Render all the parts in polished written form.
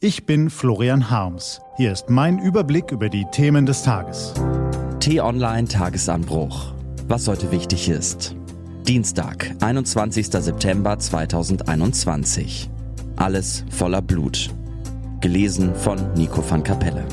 Ich bin Florian Harms. Hier ist mein Überblick über die Themen des Tages. T-Online Tagesanbruch. Was heute wichtig ist. Dienstag, 21. September 2021. Alles voller Blut. Gelesen von Nico van Kapelle.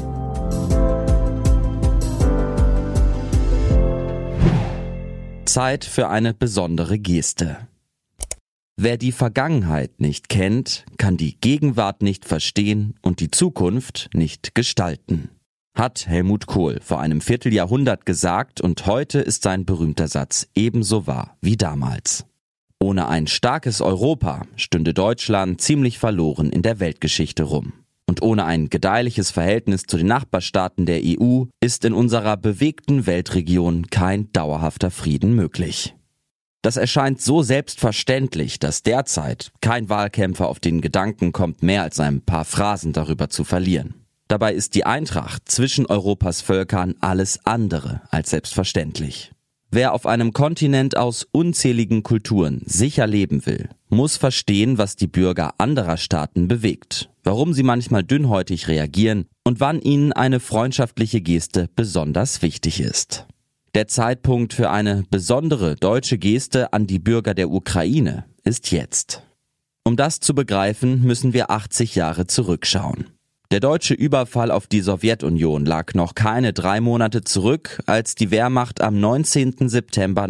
Zeit für eine besondere Geste. Wer die Vergangenheit nicht kennt, kann die Gegenwart nicht verstehen und die Zukunft nicht gestalten. Hat Helmut Kohl vor einem Vierteljahrhundert gesagt und heute ist sein berühmter Satz ebenso wahr wie damals. Ohne ein starkes Europa stünde Deutschland ziemlich verloren in der Weltgeschichte rum. Und ohne ein gedeihliches Verhältnis zu den Nachbarstaaten der EU ist in unserer bewegten Weltregion kein dauerhafter Frieden möglich. Das erscheint so selbstverständlich, dass derzeit kein Wahlkämpfer auf den Gedanken kommt, mehr als ein paar Phrasen darüber zu verlieren. Dabei ist die Eintracht zwischen Europas Völkern alles andere als selbstverständlich. Wer auf einem Kontinent aus unzähligen Kulturen sicher leben will, muss verstehen, was die Bürger anderer Staaten bewegt, warum sie manchmal dünnhäutig reagieren und wann ihnen eine freundschaftliche Geste besonders wichtig ist. Der Zeitpunkt für eine besondere deutsche Geste an die Bürger der Ukraine ist jetzt. Um das zu begreifen, müssen wir 80 Jahre zurückschauen. Der deutsche Überfall auf die Sowjetunion lag noch keine 3 Monate zurück, als die Wehrmacht am 19. September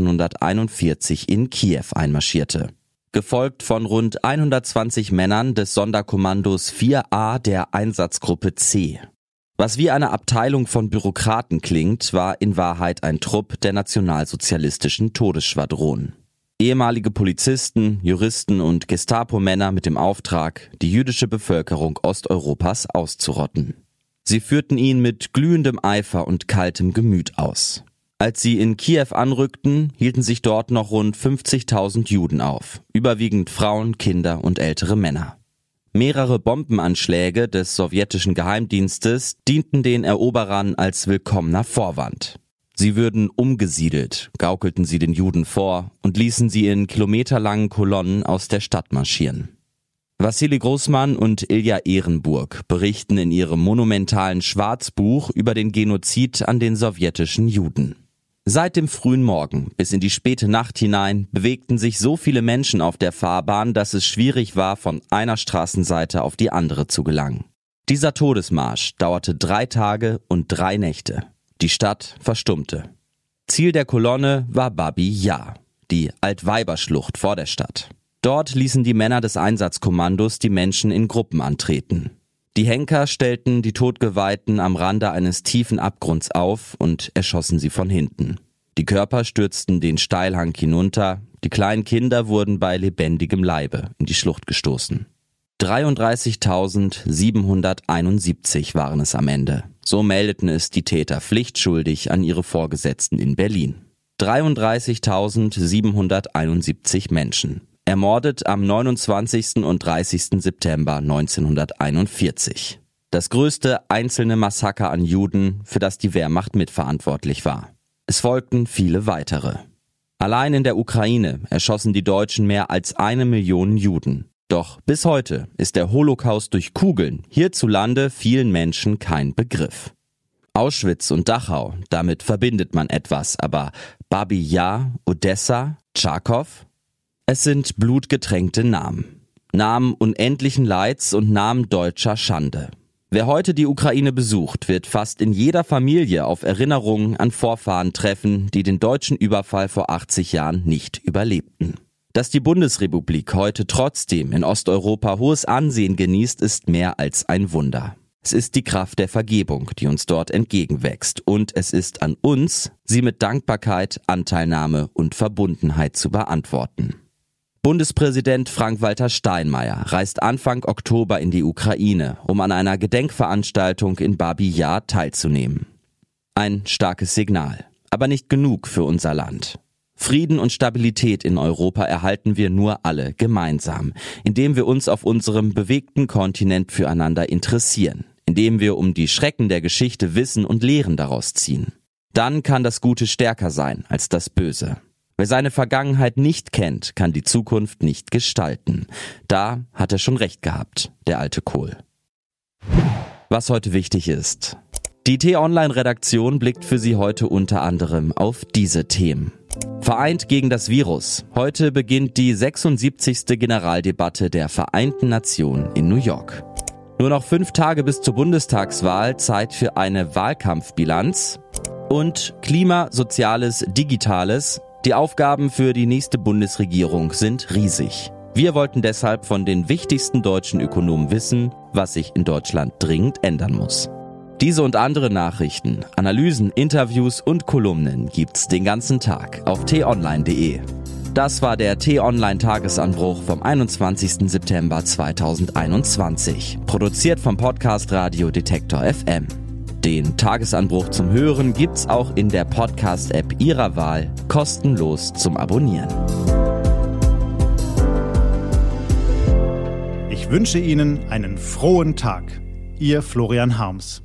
1941 in Kiew einmarschierte. Gefolgt von rund 120 Männern des Sonderkommandos 4A der Einsatzgruppe C. Was wie eine Abteilung von Bürokraten klingt, war in Wahrheit ein Trupp der nationalsozialistischen Todesschwadronen. Ehemalige Polizisten, Juristen und Gestapo-Männer mit dem Auftrag, die jüdische Bevölkerung Osteuropas auszurotten. Sie führten ihn mit glühendem Eifer und kaltem Gemüt aus. Als sie in Kiew anrückten, hielten sich dort noch rund 50.000 Juden auf, überwiegend Frauen, Kinder und ältere Männer. Mehrere Bombenanschläge des sowjetischen Geheimdienstes dienten den Eroberern als willkommener Vorwand. Sie würden umgesiedelt, gaukelten sie den Juden vor und ließen sie in kilometerlangen Kolonnen aus der Stadt marschieren. Wassili Grossmann und Ilja Ehrenburg berichten in ihrem monumentalen Schwarzbuch über den Genozid an den sowjetischen Juden. Seit dem frühen Morgen bis in die späte Nacht hinein bewegten sich so viele Menschen auf der Fahrbahn, dass es schwierig war, von einer Straßenseite auf die andere zu gelangen. Dieser Todesmarsch dauerte 3 Tage und 3 Nächte. Die Stadt verstummte. Ziel der Kolonne war Babi Yar, die Altweiberschlucht vor der Stadt. Dort ließen die Männer des Einsatzkommandos die Menschen in Gruppen antreten. Die Henker stellten die Todgeweihten am Rande eines tiefen Abgrunds auf und erschossen sie von hinten. Die Körper stürzten den Steilhang hinunter, die kleinen Kinder wurden bei lebendigem Leibe in die Schlucht gestoßen. 33.771 waren es am Ende. So meldeten es die Täter pflichtschuldig an ihre Vorgesetzten in Berlin. 33.771 Menschen. Ermordet am 29. und 30. September 1941. Das größte einzelne Massaker an Juden, für das die Wehrmacht mitverantwortlich war. Es folgten viele weitere. Allein in der Ukraine erschossen die Deutschen mehr als 1 Million Juden. Doch bis heute ist der Holocaust durch Kugeln hierzulande vielen Menschen kein Begriff. Auschwitz und Dachau, damit verbindet man etwas, aber Babi Yar, Odessa, Charkow? Es sind blutgetränkte Namen. Namen unendlichen Leids und Namen deutscher Schande. Wer heute die Ukraine besucht, wird fast in jeder Familie auf Erinnerungen an Vorfahren treffen, die den deutschen Überfall vor 80 Jahren nicht überlebten. Dass die Bundesrepublik heute trotzdem in Osteuropa hohes Ansehen genießt, ist mehr als ein Wunder. Es ist die Kraft der Vergebung, die uns dort entgegenwächst, und es ist an uns, sie mit Dankbarkeit, Anteilnahme und Verbundenheit zu beantworten. Bundespräsident Frank-Walter Steinmeier reist Anfang Oktober in die Ukraine, um an einer Gedenkveranstaltung in Babi Yar teilzunehmen. Ein starkes Signal, aber nicht genug für unser Land. Frieden und Stabilität in Europa erhalten wir nur alle gemeinsam, indem wir uns auf unserem bewegten Kontinent füreinander interessieren, indem wir um die Schrecken der Geschichte wissen und Lehren daraus ziehen. Dann kann das Gute stärker sein als das Böse. Wer seine Vergangenheit nicht kennt, kann die Zukunft nicht gestalten. Da hat er schon recht gehabt, der alte Kohl. Was heute wichtig ist. Die T-Online-Redaktion blickt für Sie heute unter anderem auf diese Themen. Vereint gegen das Virus. Heute beginnt die 76. Generaldebatte der Vereinten Nationen in New York. Nur noch 5 Tage bis zur Bundestagswahl, Zeit für eine Wahlkampfbilanz. Und Klima, Soziales, Digitales. Die Aufgaben für die nächste Bundesregierung sind riesig. Wir wollten deshalb von den wichtigsten deutschen Ökonomen wissen, was sich in Deutschland dringend ändern muss. Diese und andere Nachrichten, Analysen, Interviews und Kolumnen gibt's den ganzen Tag auf t-online.de. Das war der T-Online-Tagesanbruch vom 21. September 2021, produziert vom Podcast Radio Detektor FM. Den Tagesanbruch zum Hören gibt's auch in der Podcast-App Ihrer Wahl, kostenlos zum Abonnieren. Ich wünsche Ihnen einen frohen Tag. Ihr Florian Harms.